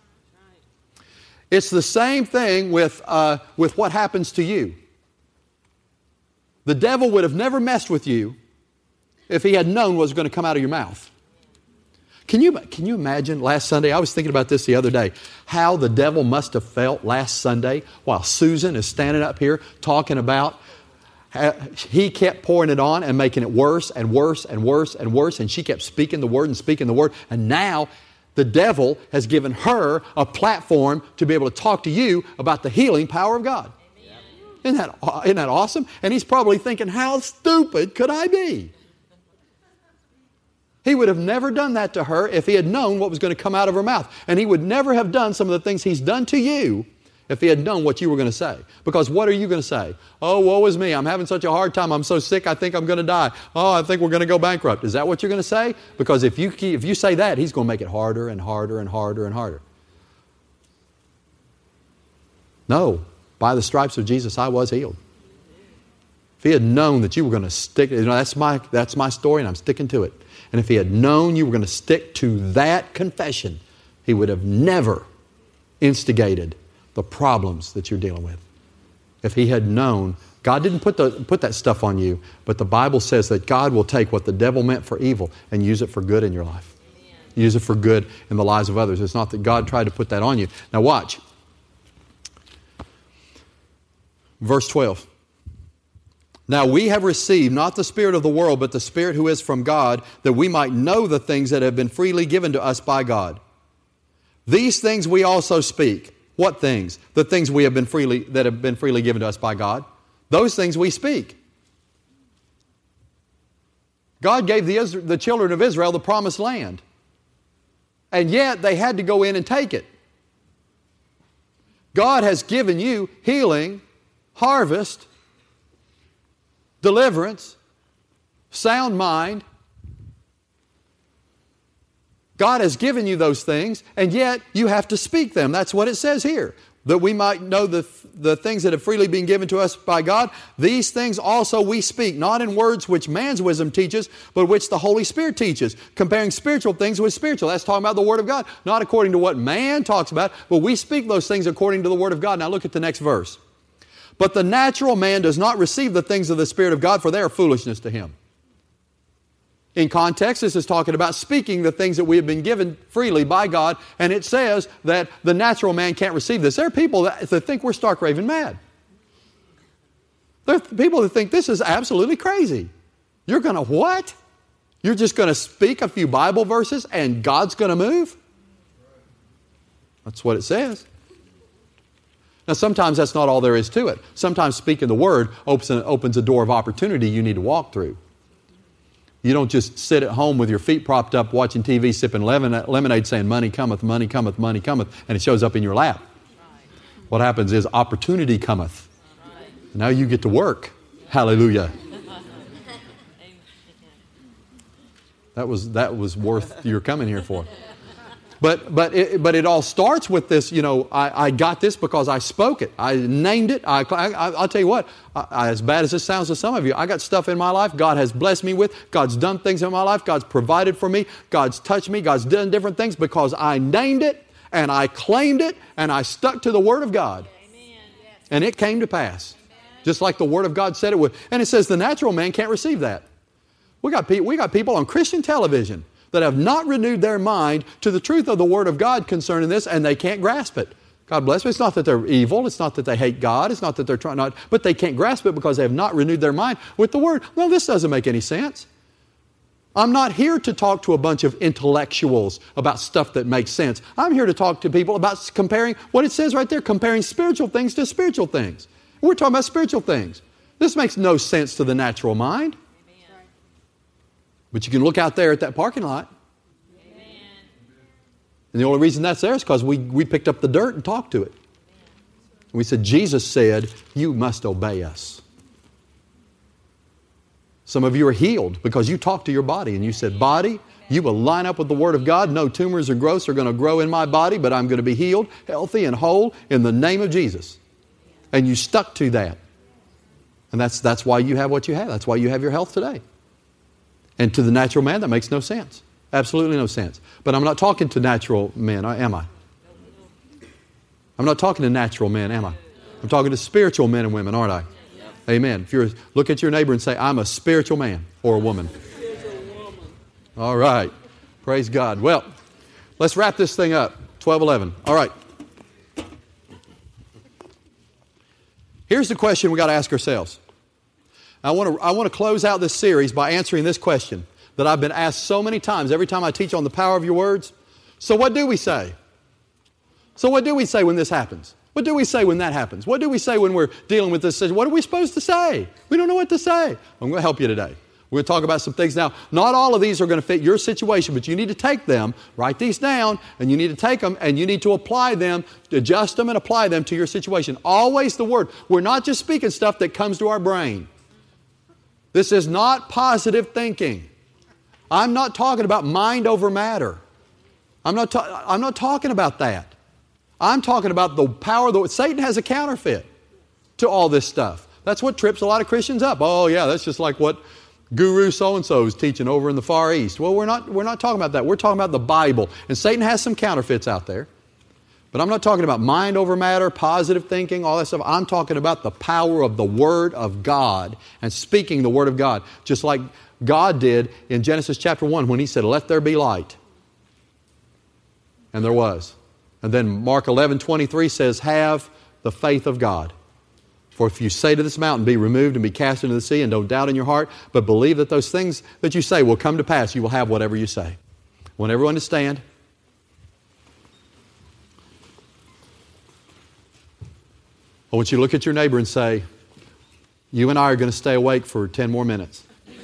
It's the same thing with, uh, with what happens to you. The devil would have never messed with you if he had known what was going to come out of your mouth. Can you, can you imagine last Sunday? I was thinking about this the other day. How the devil must have felt last Sunday while Susan is standing up here talking about how he kept pouring it on and making it worse and worse and worse and worse. And she kept speaking the word and speaking the word. And now the devil has given her a platform to be able to talk to you about the healing power of God. Isn't that, isn't that awesome? And he's probably thinking, how stupid could I be? He would have never done that to her if he had known what was going to come out of her mouth. And he would never have done some of the things he's done to you if he had known what you were going to say. Because what are you going to say? Oh, woe is me. I'm having such a hard time. I'm so sick, I think I'm going to die. Oh, I think we're going to go bankrupt. Is that what you're going to say? Because if you, keep, if you say that, he's going to make it harder and harder and harder and harder. No. By the stripes of Jesus, I was healed. If he had known that you were going to stick, you know, that's my, that's my story and I'm sticking to it. And if he had known you were going to stick to that confession, he would have never instigated the problems that you're dealing with. If he had known, God didn't put, the, put that stuff on you, but the Bible says that God will take what the devil meant for evil and use it for good in your life. Amen. Use it for good in the lives of others. It's not that God tried to put that on you. Now watch. Verse twelve. Now we have received not the spirit of the world, but the Spirit who is from God, that we might know the things that have been freely given to us by God. These things we also speak. What things? The things we have been freely, that have been freely given to us by God. Those things we speak. God gave the, the children of Israel the promised land. And yet they had to go in and take it. God has given you healing, harvest, deliverance, sound mind. God has given you those things, and yet you have to speak them. That's what it says here. That we might know the, the things that have freely been given to us by God. These things also we speak, not in words which man's wisdom teaches, but which the Holy Spirit teaches, comparing spiritual things with spiritual. That's talking about the Word of God, not according to what man talks about, but we speak those things according to the Word of God. Now look at the next verse. But the natural man does not receive the things of the Spirit of God, for they are foolishness to him. In context, this is talking about speaking the things that we have been given freely by God, and it says that the natural man can't receive this. There are people that, that think we're stark raving mad. There are people that think this is absolutely crazy. You're going to what? You're just going to speak a few Bible verses and God's going to move? That's what it says. Now, sometimes that's not all there is to it. Sometimes speaking the Word opens, opens a door of opportunity you need to walk through. You don't just sit at home with your feet propped up watching T V, sipping lemonade saying, money cometh, money cometh, money cometh, and it shows up in your lap. What happens is opportunity cometh. Now you get to work. Hallelujah. That was, that was worth your coming here for. But but it, but it all starts with this, you know, I, I got this because I spoke it. I named it. I, I, I'll tell you what, I, I, as bad as this sounds to some of you, I got stuff in my life God has blessed me with. God's done things in my life. God's provided for me. God's touched me. God's done different things because I named it and I claimed it and I stuck to the Word of God. Amen. And it came to pass. Amen. Just like the Word of God said it would. And it says the natural man can't receive that. We got, pe- we got people on Christian television that have not renewed their mind to the truth of the Word of God concerning this, and they can't grasp it. God bless them. It's not that they're evil. It's not that they hate God. It's not that they're trying not, but they can't grasp it because they have not renewed their mind with the Word. No, this doesn't make any sense. I'm not here to talk to a bunch of intellectuals about stuff that makes sense. I'm here to talk to people about comparing what it says right there, comparing spiritual things to spiritual things. We're talking about spiritual things. This makes no sense to the natural mind. But you can look out there at that parking lot. Amen. And the only reason that's there is because we, we picked up the dirt and talked to it. We said, Jesus said, you must obey us. Some of you are healed because you talked to your body and you said, body, you will line up with the Word of God. No tumors or growths are going to grow in my body, but I'm going to be healed, healthy, and whole in the name of Jesus. And you stuck to that. And that's, that's why you have what you have. That's why you have your health today. And to the natural man, that makes no sense. Absolutely no sense. But I'm not talking to natural men, am I? I'm not talking to natural men, am I? I'm talking to spiritual men and women, aren't I? Amen. If you're, look at your neighbor and say, I'm a spiritual man or a woman. All right. Praise God. Well, let's wrap this thing up. twelve eleven. All right. Here's the question we got to ask ourselves. I want to I want to close out this series by answering this question that I've been asked so many times every time I teach on the power of your words. So what do we say? So what do we say when this happens? What do we say when that happens? What do we say when we're dealing with this? What are we supposed to say? We don't know what to say. I'm going to help you today. We're going to talk about some things now. Not all of these are going to fit your situation, but you need to take them, write these down, and you need to take them and you need to apply them, adjust them and apply them to your situation. Always the Word. We're not just speaking stuff that comes to our brain. This is not positive thinking. I'm not talking about mind over matter. I'm not, ta- I'm not talking about that. I'm talking about the power that Satan has a counterfeit to all this stuff. That's what trips a lot of Christians up. Oh yeah, that's just like what Guru so-and-so is teaching over in the Far East. Well, we're not, we're not talking about that. We're talking about the Bible. And Satan has some counterfeits out there. But I'm not talking about mind over matter, positive thinking, all that stuff. I'm talking about the power of the Word of God and speaking the Word of God. Just like God did in Genesis chapter one when He said, let there be light. And there was. And then Mark eleven twenty-three says, have the faith of God. For if you say to this mountain, be removed and be cast into the sea, and don't doubt in your heart, but believe that those things that you say will come to pass, you will have whatever you say. I want everyone to stand. I want you to look at your neighbor and say, you and I are going to stay awake for ten more minutes.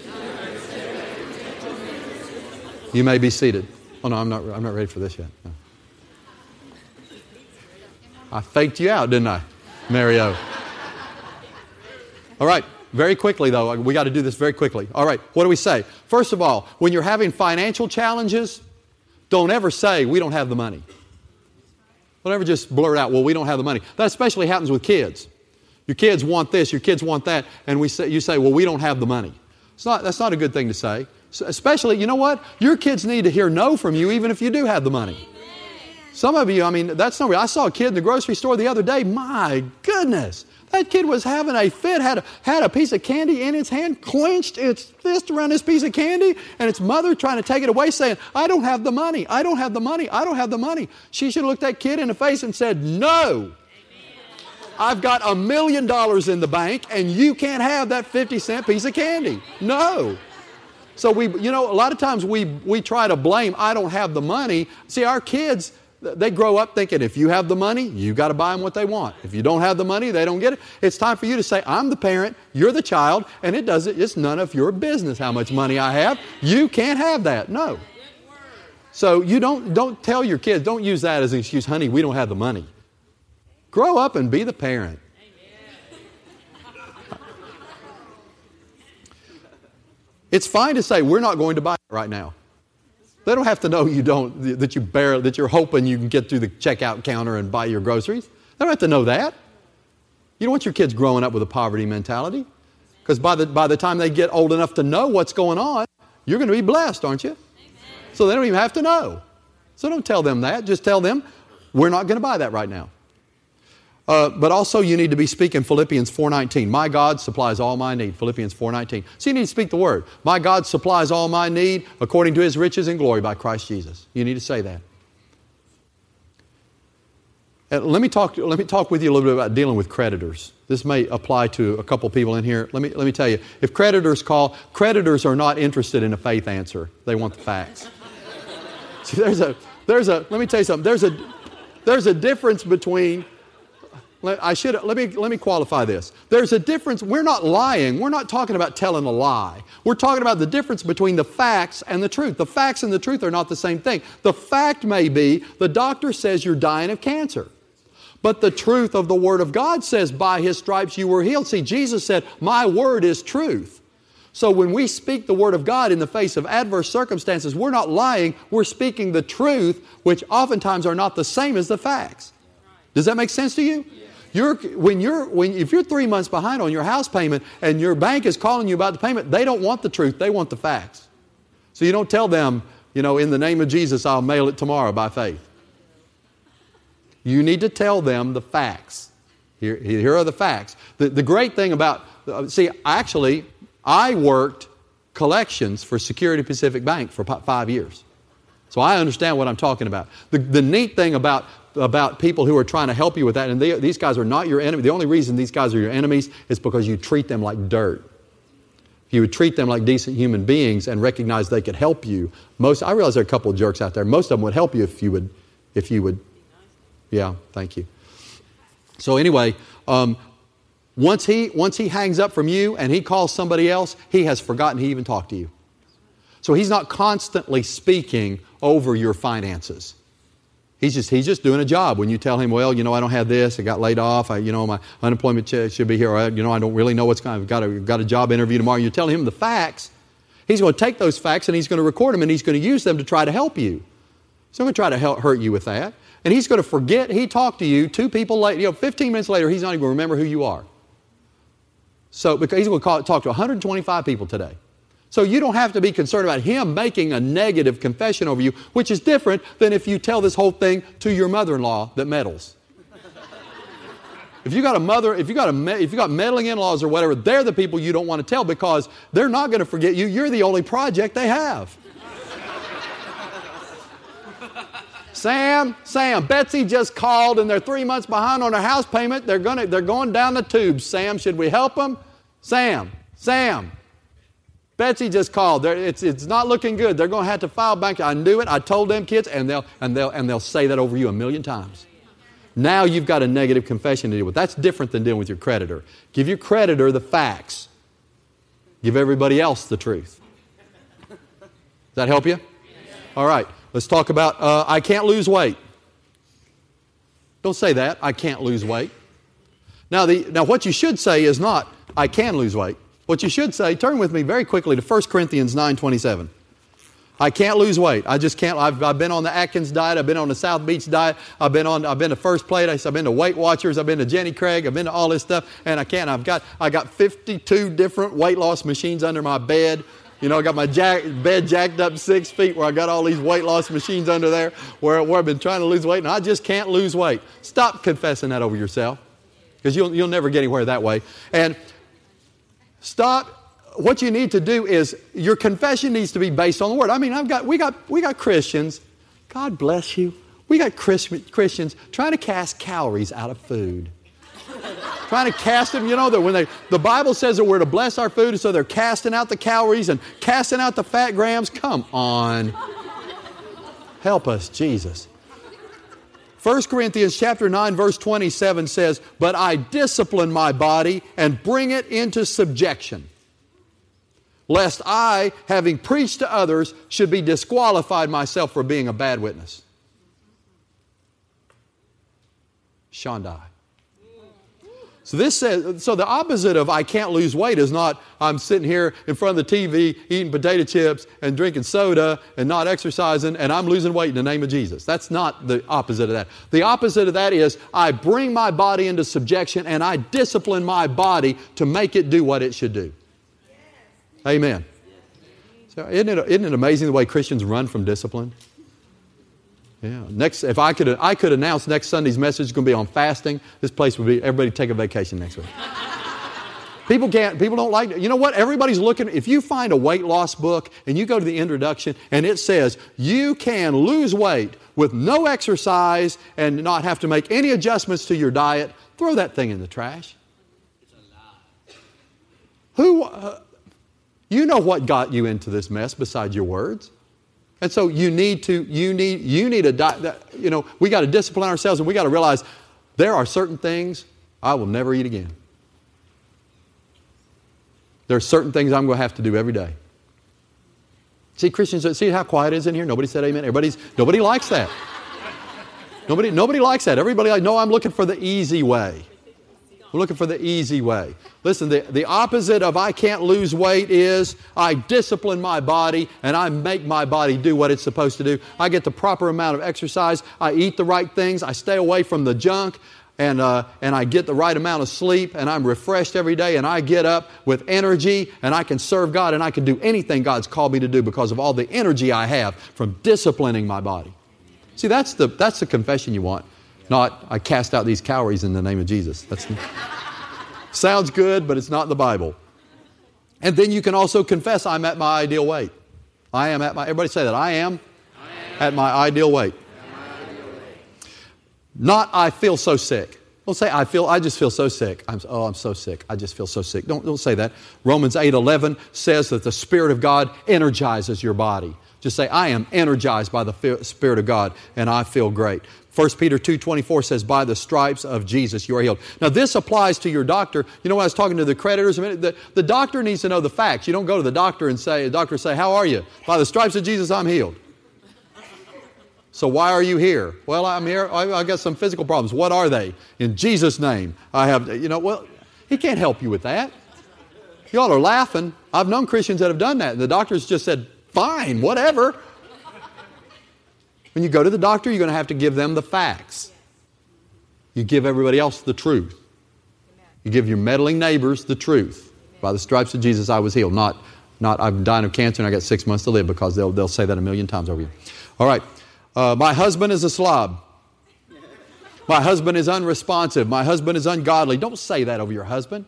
You may be seated. Oh no, I'm not, I'm not ready for this yet. No. I faked you out, didn't I, Mario? All right, very quickly though, we got to do this very quickly. All right, what do we say? First of all, when you're having financial challenges, don't ever say, we don't have the money. Don't ever just blurt out, well, we don't have the money. That especially happens with kids. Your kids want this, your kids want that, and we say, you say, well, we don't have the money. It's not, that's not a good thing to say. So especially, you know what? Your kids need to hear no from you even if you do have the money. Some of you, I mean, that's not real. I saw a kid in the grocery store the other day. My goodness. That kid was having a fit, had a, had a piece of candy in its hand, clenched its fist around this piece of candy, and its mother trying to take it away saying, I don't have the money, I don't have the money, I don't have the money. She should have looked that kid in the face and said, no, I've got a million dollars in the bank and you can't have that fifty cent piece of candy. No. So we, you know, a lot of times we, we try to blame, I don't have the money. See, our kids, they grow up thinking if you have the money, you got to buy them what they want. If you don't have the money, they don't get it. It's time for you to say, I'm the parent, you're the child, and it doesn't, it's none of your business how much money I have. You can't have that. No. So you don't, don't tell your kids, don't use that as an excuse, honey, we don't have the money. Grow up and be the parent. It's fine to say, we're not going to buy it right now. They don't have to know you don't, that you bear, that you're hoping you can get through the checkout counter and buy your groceries. They don't have to know that. You don't want your kids growing up with a poverty mentality. Because by the, by the time they get old enough to know what's going on, you're going to be blessed, aren't you? Amen. So they don't even have to know. So don't tell them that. Just tell them, we're not going to buy that right now. Uh, but also you need to be speaking Philippians four nineteen. My God supplies all my need. Philippians four nineteen. So you need to speak the word. My God supplies all my need according to His riches and glory by Christ Jesus. You need to say that. And let me talk, let me talk with you a little bit about dealing with creditors. This may apply to a couple people in here. Let me, let me tell you, if creditors call, creditors are not interested in a faith answer. They want the facts. See, there's a, there's a, let me tell you something. There's a, there's a difference between I should let me let me qualify this. There's a difference. We're not lying. We're not talking about telling a lie. We're talking about the difference between the facts and the truth. The facts and the truth are not the same thing. The fact may be the doctor says you're dying of cancer. But the truth of the Word of God says by His stripes you were healed. See, Jesus said, my word is truth. So when we speak the Word of God in the face of adverse circumstances, we're not lying. We're speaking the truth, which oftentimes are not the same as the facts. Does that make sense to you? You're, when you're, when, if you're three months behind on your house payment and your bank is calling you about the payment, they don't want the truth. They want the facts. So you don't tell them, you know, in the name of Jesus, I'll mail it tomorrow by faith. You need to tell them the facts. Here, here are the facts. The, the great thing about, uh, see, actually, I worked collections for Security Pacific Bank for five years. So I understand what I'm talking about. The, the neat thing about about people who are trying to help you with that, and they, these guys are not your enemy. The only reason these guys are your enemies is because you treat them like dirt. If you would treat them like decent human beings and recognize they could help you, most, I realize there are a couple of jerks out there. Most of them would help you if you would, if you would, yeah, thank you. So anyway, um, once he, once he hangs up from you and he calls somebody else, he has forgotten he even talked to you. So he's not constantly speaking over your finances. He's just, he's just doing a job. When you tell him, well, you know, I don't have this, I got laid off, I, you know, my unemployment check should be here, or, you know, I don't really know what's going on, I've got a, got a job interview tomorrow, you're telling him the facts, he's going to take those facts and he's going to record them and he's going to use them to try to help you. He's not going to try to help, hurt you with that. And he's going to forget he talked to you two people later, you know, fifteen minutes later, he's not even going to remember who you are. So, because he's going to call, talk to one hundred twenty-five people today. So you don't have to be concerned about him making a negative confession over you, which is different than if you tell this whole thing to your mother-in-law that meddles. If you got a mother, if you got a, if you got meddling in-laws or whatever, they're the people you don't want to tell because they're not going to forget you. You're the only project they have. Sam, Sam, Betsy just called and they're three months behind on their house payment. They're going, they're going down the tubes. Sam, should we help them? Sam, Sam. Betsy just called. They're, it's, it's not looking good. They're going to have to file bank. I knew it. I told them kids, and they'll, and, they'll, and they'll say that over you a million times. Now you've got a negative confession to deal with. That's different than dealing with your creditor. Give your creditor the facts. Give everybody else the truth. Does that help you? All right. Let's talk about, uh, I can't lose weight. Don't say that. I can't lose weight. Now, the, now what you should say is not, I can lose weight. What you should say, turn with me very quickly to First Corinthians nine twenty-seven. I can't lose weight. I just can't. I've, I've been on the Atkins diet. I've been on the South Beach diet. I've been on. I've been to First Plate. I've been to Weight Watchers. I've been to Jenny Craig. I've been to all this stuff, and I can't. I've got. I got fifty-two different weight loss machines under my bed. You know, I got my jack, bed jacked up six feet where I got all these weight loss machines under there where, where I've been trying to lose weight, and I just can't lose weight. Stop confessing that over yourself. because you'll, you'll never get anywhere that way. And stop. What you need to do is your confession needs to be based on the Word. I mean, I've got we got we got Christians. God bless you. We got Christians trying to cast calories out of food. Trying to cast them, you know, that when they, the Bible says that we're to bless our food, so they're casting out the calories and casting out the fat grams. Come on. Help us, Jesus. First Corinthians chapter nine, verse twenty-seven says, "But I discipline my body and bring it into subjection, lest I, having preached to others, should be disqualified myself for being a bad witness." Shandai. So this says, so the opposite of I can't lose weight is not I'm sitting here in front of the T V eating potato chips and drinking soda and not exercising and I'm losing weight in the name of Jesus. That's not the opposite of that. The opposite of that is I bring my body into subjection and I discipline my body to make it do what it should do. Amen. So isn't it, isn't it amazing the way Christians run from discipline? Yeah. Next, if I could, I could announce next Sunday's message is going to be on fasting. This place would be everybody take a vacation next week. People can't. People don't like it. You know what? Everybody's looking. If you find a weight loss book and you go to the introduction and it says you can lose weight with no exercise and not have to make any adjustments to your diet, throw that thing in the trash. It's a lie. Who? Uh, you know what got you into this mess besides your words. And so you need to, you need, you need a, di- you know, we got to discipline ourselves and we got to realize there are certain things I will never eat again. There are certain things I'm going to have to do every day. See, Christians, see how quiet it is in here? Nobody said amen. Everybody's, nobody likes that. Nobody, nobody likes that. Everybody like, no, I'm looking for the easy way. I'm looking for the easy way. Listen, the, the opposite of I can't lose weight is I discipline my body and I make my body do what it's supposed to do. I get the proper amount of exercise. I eat the right things. I stay away from the junk. And, uh, and I get the right amount of sleep. And I'm refreshed every day. And I get up with energy. And I can serve God. And I can do anything God's called me to do because of all the energy I have from disciplining my body. See, that's the, that's the confession you want. Not, I cast out these calories in the name of Jesus. That's sounds good, but it's not in the Bible. And then you can also confess, I'm at my ideal weight. I am at my, everybody say that. I am, I am at my ideal weight. My ideal weight. Not, I feel so sick. Don't say, I feel, I just feel so sick. I'm, oh, I'm so sick. I just feel so sick. Don't, don't say that. Romans eight eleven says that the Spirit of God energizes your body. Just say, I am energized by the Spirit of God and I feel great. First Peter two twenty-four says, by the stripes of Jesus you are healed. Now this applies to your doctor. You know, when I was talking to the creditors a minute, the, the doctor needs to know the facts. You don't go to the doctor and say, the doctor say, how are you? By the stripes of Jesus I'm healed. So why are you here? Well, I'm here, I, I got some physical problems. What are they? In Jesus' name I have, you know, well, he can't help you with that. Y'all are laughing. I've known Christians that have done that. And the doctors just said, fine, whatever. When you go to the doctor, you're going to have to give them the facts. You give everybody else the truth. You give your meddling neighbors the truth. By the stripes of Jesus, I was healed. Not, not I'm dying of cancer and I got six months to live, because they'll, they'll say that a million times over you. All right. Uh, my husband is a slob. My husband is unresponsive. My husband is ungodly. Don't say that over your husband.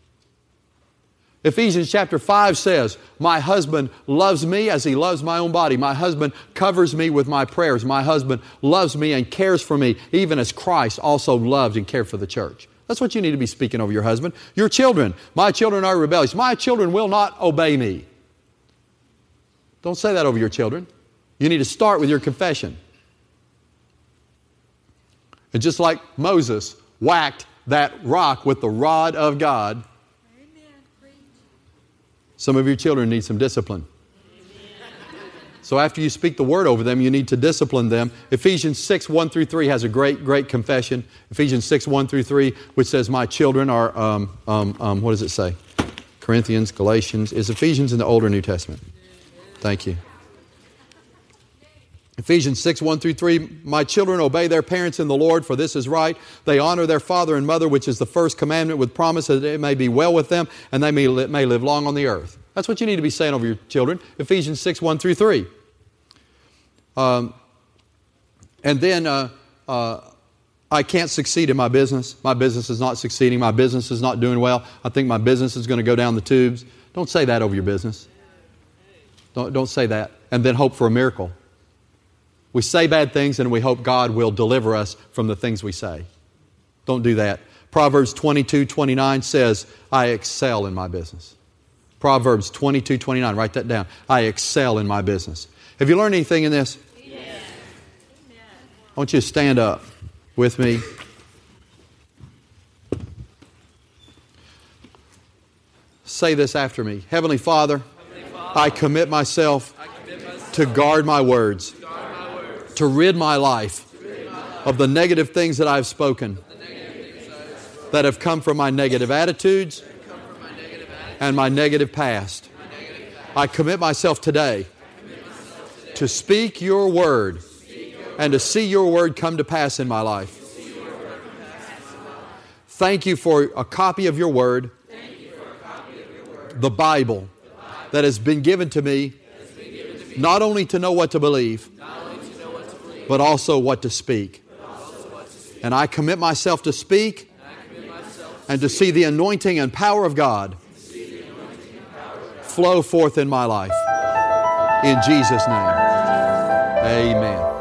Ephesians chapter five says, my husband loves me as he loves my own body. My husband covers me with my prayers. My husband loves me and cares for me, even as Christ also loved and cared for the church. That's what you need to be speaking over your husband. Your children. My children are rebellious. My children will not obey me. Don't say that over your children. You need to start with your confession. And just like Moses whacked that rock with the rod of God, some of your children need some discipline. So after you speak the word over them, you need to discipline them. Ephesians six, one through three has a great, great confession. Ephesians six, one through three, which says, my children are, um, um, um, what does it say? Corinthians, Galatians. Is Ephesians in the Old or New Testament? Thank you. Ephesians six, one through three, my children, obey their parents in the Lord, for this is right. They honor their father and mother, which is the first commandment, with promise that it may be well with them and they may, li- may live long on the earth. That's what you need to be saying over your children. Ephesians six, one through three. Um, and then uh, uh, I can't succeed in my business. My business is not succeeding. My business is not doing well. I think my business is going to go down the tubes. Don't say that over your business. Don't, don't say that. And then hope for a miracle. We say bad things and we hope God will deliver us from the things we say. Don't do that. Proverbs twenty-two twenty-nine says, I excel in my business. Proverbs twenty-two twenty-nine, write that down. I excel in my business. Have you learned anything in this? Yes. I want you to stand up with me. Say this after me. Heavenly Father, Heavenly Father, I commit myself I commit myself to guard my words, to guard my words, to rid my life to rid my life of the negative things that I've spoken, of the negative things I have spoken, that have come from my negative attitudes that come from my negative attitude, and my negative past. my negative past. I commit myself today I commit myself today to speak your word to speak your and to see your word come to pass in my life. see your word come to pass in my life. Thank you for a copy of your word, Thank you for a copy of your word, the Bible, that has been given to me that's been given to me, not only to know what to believe, not only to know what to believe, but also what to speak. but also what to speak. And I commit myself to speak And I commit myself and to see the anointing and power of God to see the anointing and power of God flow forth in my life. In Jesus' name. Amen.